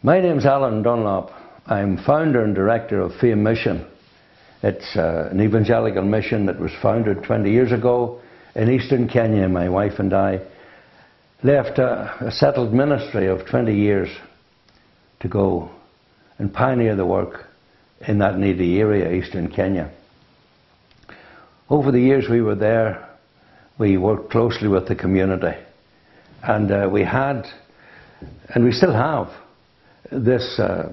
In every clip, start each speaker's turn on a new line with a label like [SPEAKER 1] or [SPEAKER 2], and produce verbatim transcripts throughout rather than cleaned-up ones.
[SPEAKER 1] My name's Alan Dunlop. I'm founder and director of Fame Mission. It's uh, an evangelical mission that was founded twenty years ago in eastern Kenya. My wife and I left a, a settled ministry of twenty years to go and pioneer the work in that needy area, eastern Kenya. Over the years we were there, we worked closely with the community, and uh, we had, and we still have, this uh,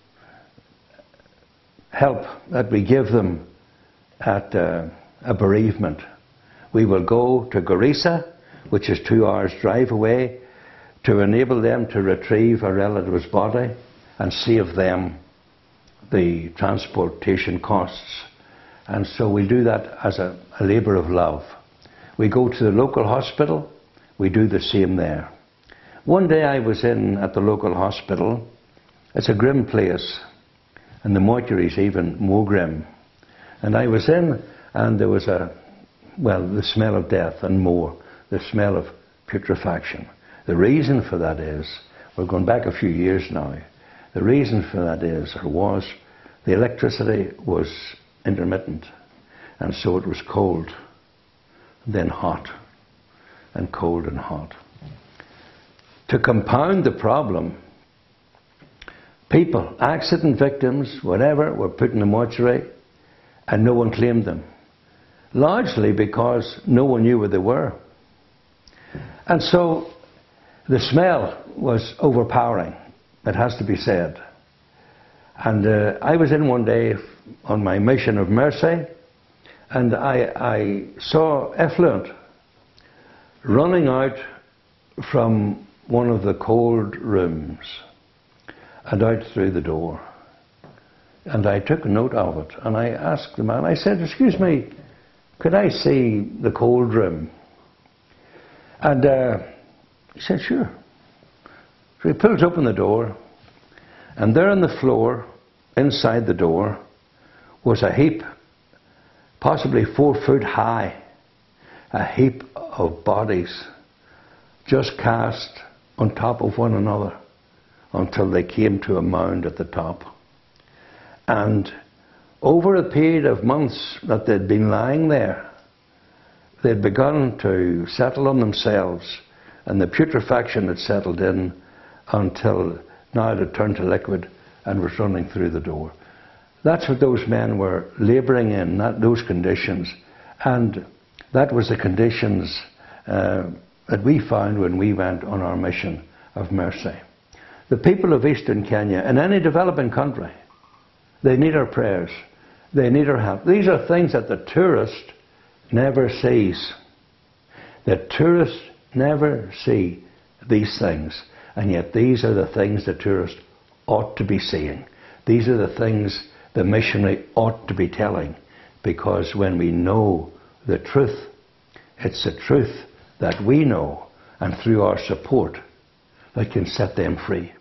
[SPEAKER 1] help that we give them at uh, a bereavement. We will go to Garissa, which is two hours drive away, to enable them to retrieve a relative's body and save them the transportation costs. And so we do that as a, a labour of love. We go to the local hospital, we do the same there. One day I was in at the local hospital. It's a grim place, and the mortuary's even more grim. And I was in, and there was a, well, the smell of death and more, the smell of putrefaction. The reason for that is, we're going back a few years now, the reason for that is, or was, the electricity was intermittent, and so it was cold, then hot, and cold and hot. To compound the problem, people, accident victims, whatever, were put in the mortuary and no one claimed them. Largely because no one knew where they were. And so the smell was overpowering, it has to be said. And uh, I was in one day on my mission of mercy, and I, I saw effluent running out from one of the cold rooms and out through the door. And I took note of it, and I asked the man, I said, excuse me, could I see the cold room? And uh, he said, sure. So he pulls open the door, and there on the floor, inside the door, was a heap, possibly four foot high, a heap of bodies just cast on top of one another until they came to a mound at the top. And over a period of months that they'd been lying there, they'd begun to settle on themselves, and the putrefaction had settled in until now it had turned to liquid and was running through the door. That's what those men were labouring in, that, those conditions. And that was the conditions uh, that we found when we went on our mission of mercy. The people of eastern Kenya, in any developing country, they need our prayers. They need our help. These are things that the tourist never sees. The tourists never see these things. And yet these are the things the tourist ought to be seeing. These are the things the missionary ought to be telling. Because when we know the truth, it's the truth that we know, and through our support, that can set them free.